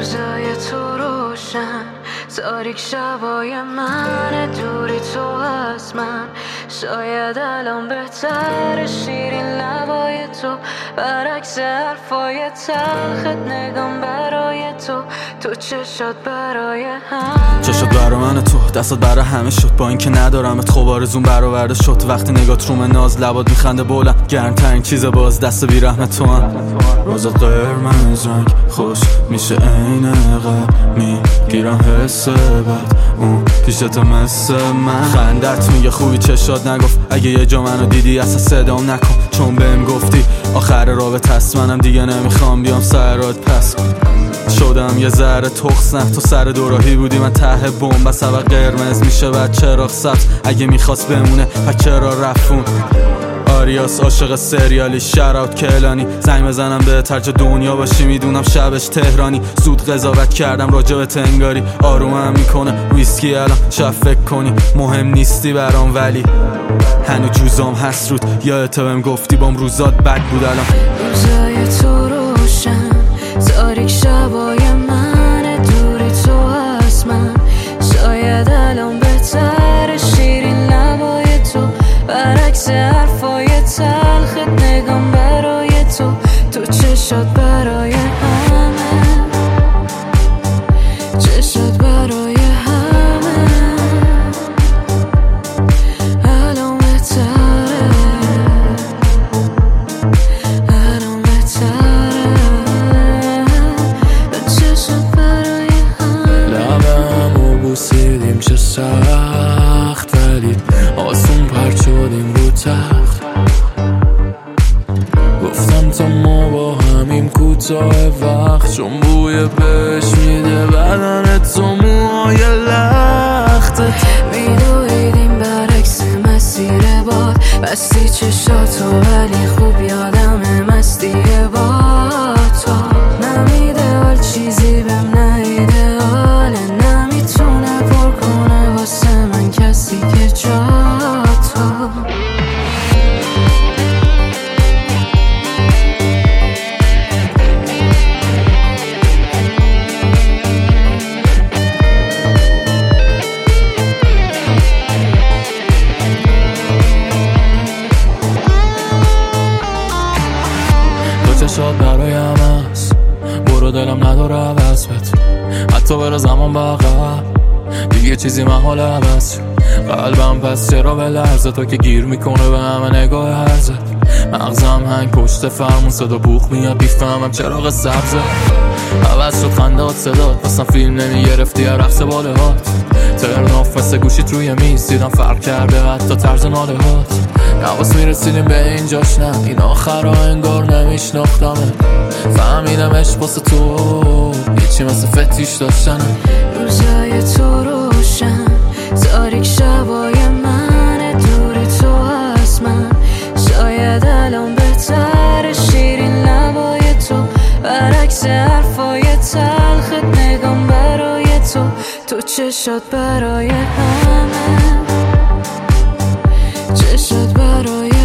روزای تو روشن، تاریک شبای من، دوری تو از من. شاید الان بهتر شیرین لبای تو، برعکس حرفای تلخت نگام برای تو چشات برای همه. چشات برا من، تو دستات برا همه شد. با اینکه ندارمت خب آرزون برآورده شد. وقتی نگات روم ناز، لبات میخنده بلند، گرمترین چیز باز دست بی رحمت تو هم. روزات قرمز رنگ خوش میشه عین قبل، میگیرم حس بد اون پیشت مثل من. خندت میگه خوبی چشات نگفت، اگه یه جا منو دیدی اصلا صدام نکن، چون بهم گفتی آخر رابطه است. منم دیگه نمیخوام بیام سرات پس شدم یه ذره تخص، نه تو سر دوراهی بودی من ته بمب. بس اول قرمز میشه بعد چراغ سبز، اگه میخواست بمونه پس چرا رفون. آریاس عاشق سریالی، شراوت کلانی، زنگ بزنم به ترج دنیا باشی، میدونم شبش تهرانی. زود قضاوت کردم راجع به تنگاری، آرومم میکنه ویسکی الان. شب فکر کنی مهم نیستی برام، ولی هنو جوزام هست رود. یادت بهم گفتی بام روزات بد بود. الان روزای تو روشن، تاریک شبای من، دوری تو از من. شاید الان بهتر شیرین لبای تو، برعکس حرفای تلخت نگام برای تو چشات برای همه، چشات برای همه. الان بهتره، الان بهتره، چشات برای همه. لبمو بوسیدیم چه سخت، ولی آسون پرد شدیم رو تخت. گفتم تا ما با همیم کوتاه وقت، چون بوی بهش میده بدن تو موهای لختت. میدویدیم برعکس مسیر باد، بستی چشاتو ولی خوب یادم مستی با تو. نمیده حال چیزی بهم نیده حاله، نمیتونه پر کنه واسه من کسی که جا تو. چشات برایم هست، برو دلم نداره عوض بد، حتی بره زمان بقیه دیگه چیزی محال عوض. قلبم پس چرا به لرزه، تو که گیر میکنه به همه نگاه هرزه. مغزم هنگ پشت فرمون، صدا بوخ میاد بیفهمم چراغ سبزه. عوض شد خندات صدات، واسم فیلم نمیگرفتی یا رقص باله هات. ترناف مثل گوشیت روی میز، دیدم فرق کرده حتی طرز ناله هات. نواز میرسیدیم به اینجاش، نه این آخرها انگار نمیشناختمه. فهمیدم عشق واسه تو یه چی مثل فتیش داشتنه. روزای تو روشن، تاریک شبای من، دوری تو از من. شاید الان بهتر شیرین لبای تو، برعکس حرفای تلخت نگام برای تو چشات برای همه، چشات برای